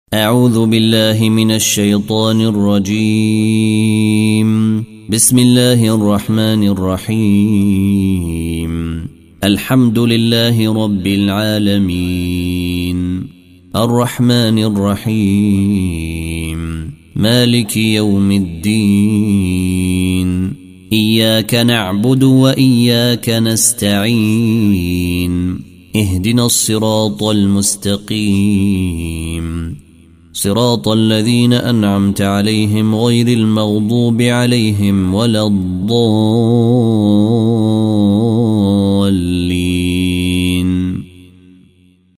أعوذ بالله من الشيطان الرجيم. بسم الله الرحمن الرحيم. الحمد لله رب العالمين، الرحمن الرحيم، مالك يوم الدين، إياك نعبد وإياك نستعين، اهدنا الصراط المستقيم، صراط الذين أنعمت عليهم غير المغضوب عليهم ولا الضالين.